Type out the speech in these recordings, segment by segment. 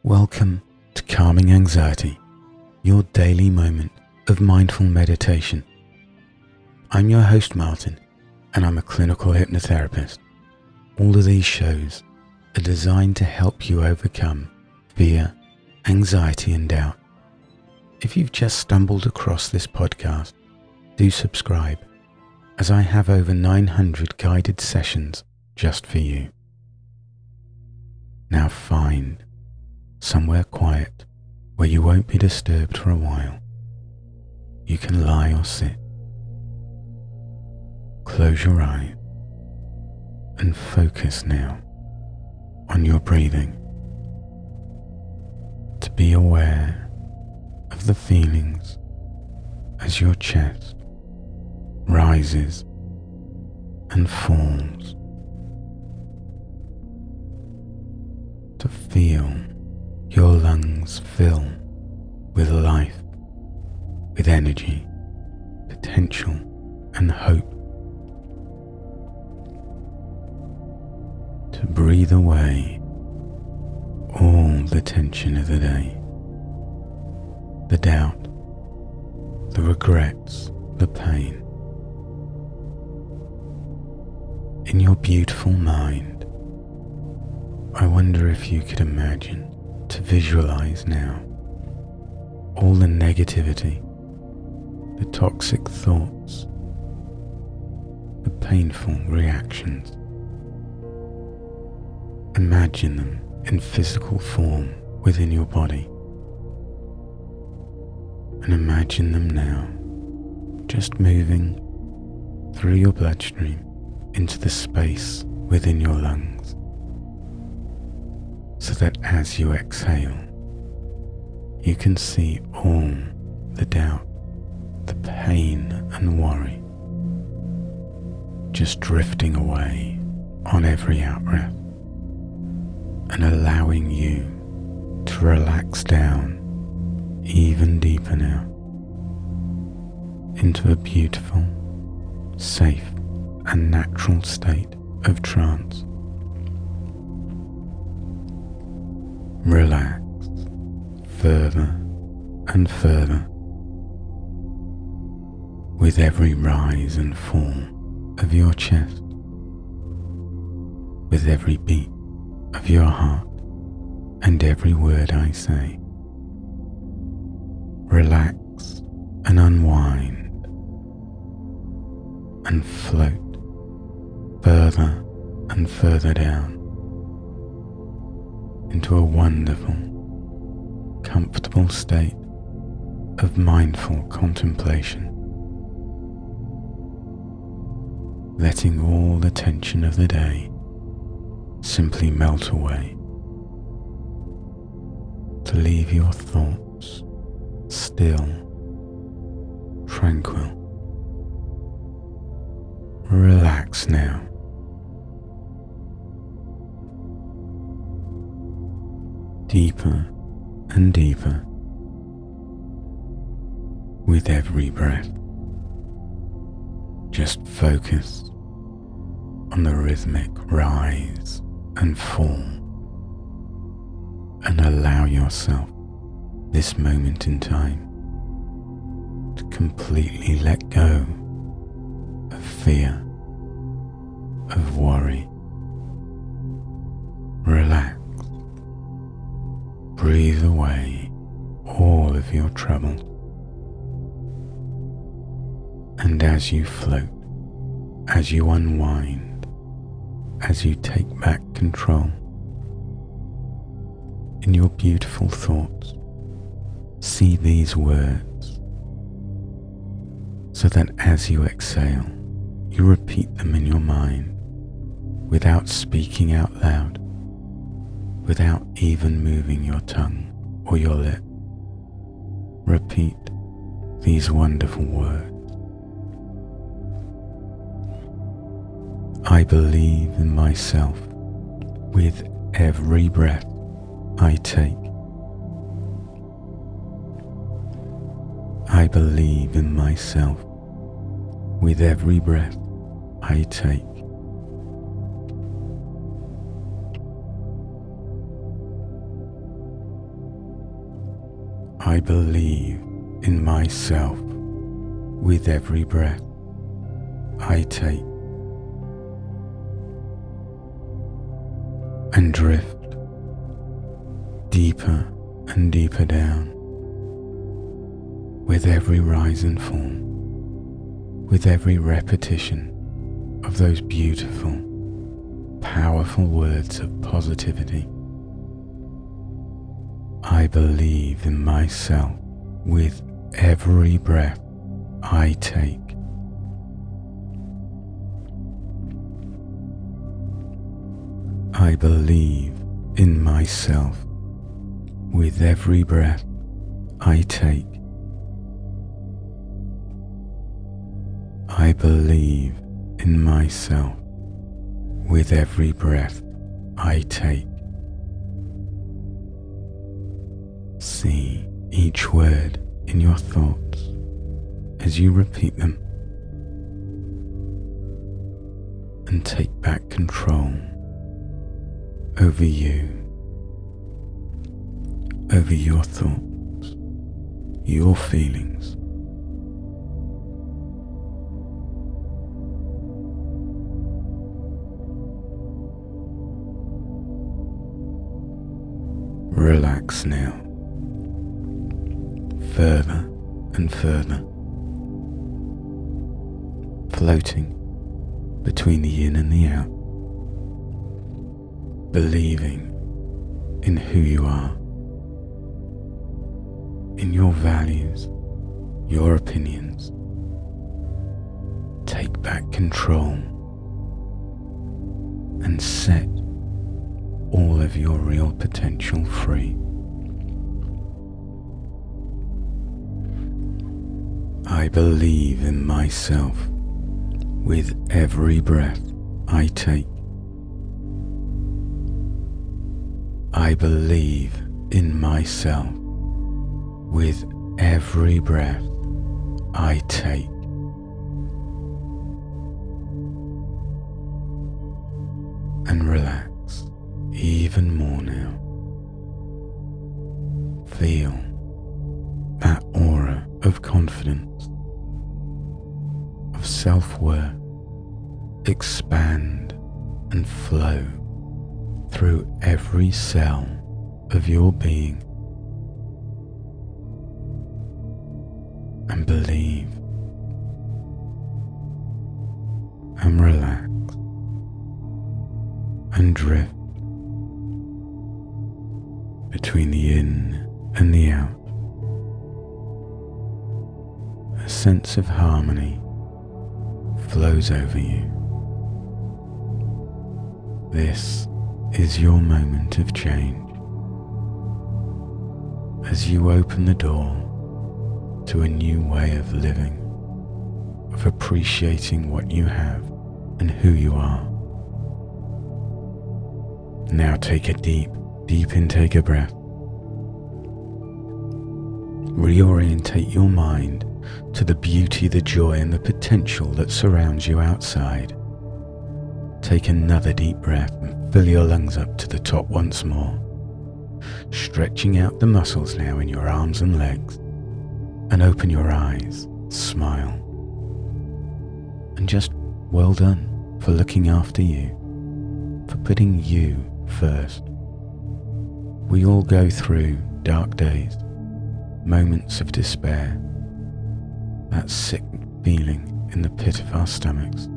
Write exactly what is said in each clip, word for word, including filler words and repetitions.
Welcome to Calming Anxiety, your daily moment of mindful meditation. I'm your host Martin, and I'm a clinical hypnotherapist. All of these shows are designed to help you overcome fear, anxiety and doubt. If you've just stumbled across this podcast, do subscribe, as I have over nine hundred guided sessions just for you. Now find somewhere quiet where you won't be disturbed for a while. You can lie or sit. Close your eyes and focus now on your breathing. To be aware of the feelings as your chest rises and falls. To feel your lungs fill with life, with energy, potential and hope. To breathe away all the tension of the day, the doubt, the regrets, the pain. In your beautiful mind, I wonder if you could imagine to visualize now all the negativity, the toxic thoughts, the painful reactions. Imagine them in physical form within your body, and imagine them now just moving through your bloodstream into the space within your lungs, so that as you exhale, you can see all the doubt, the pain and worry just drifting away on every out-breath, and allowing you to relax down even deeper now into a beautiful, safe and natural state of trance. Relax further and further with every rise and fall of your chest, with every beat of your heart and every word I say. Relax and unwind and float further and further down into a wonderful, comfortable state of mindful contemplation, letting all the tension of the day simply melt away, to leave your thoughts still, tranquil. Relax now. Deeper and deeper with every breath. Just focus on the rhythmic rise and fall, and allow yourself this moment in time to completely let go of fear, of worry. Relax. Breathe away all of your troubles, and as you float, as you unwind, as you take back control, in your beautiful thoughts, see these words, so that as you exhale, you repeat them in your mind without speaking out loud, without even moving your tongue or your lip. Repeat these wonderful words. I believe in myself with every breath I take. I believe in myself with every breath I take. I believe in myself with every breath I take, and drift deeper and deeper down with every rise and fall, with every repetition of those beautiful, powerful words of positivity. I believe in myself with every breath I take. I believe in myself with every breath I take. I believe in myself with every breath I take. See each word in your thoughts as you repeat them, and take back control over you, over your thoughts, your feelings. Relax now, further and further, floating between the in and the out, believing in who you are, in your values, your opinions. Take back control and set all of your real potential free. I believe in myself with every breath I take. I believe in myself with every breath I take. And relax even more now. Feel that aura of confidence, of self-worth expand and flow through every cell of your being. And believe and relax and drift between the in and the out. A sense of harmony flows over you. This is your moment of change. As you open the door to a new way of living, of appreciating what you have and who you are. Now take a deep, deep intake of breath. Reorientate your mind to the beauty, the joy, and the potential that surrounds you outside. Take another deep breath and fill your lungs up to the top once more, stretching out the muscles now in your arms and legs, and open your eyes, smile, and just well done for looking after you, for putting you first. We all go through dark days, moments of despair, that sick feeling in the pit of our stomachs.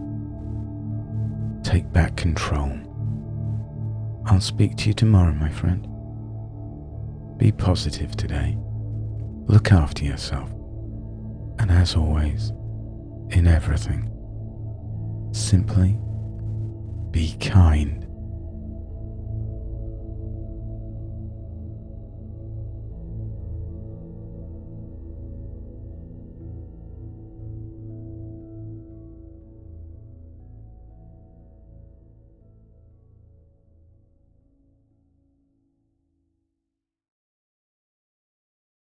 Take back control. I'll speak to you tomorrow, my friend. Be positive today. Look after yourself. And as always, in everything, simply be kind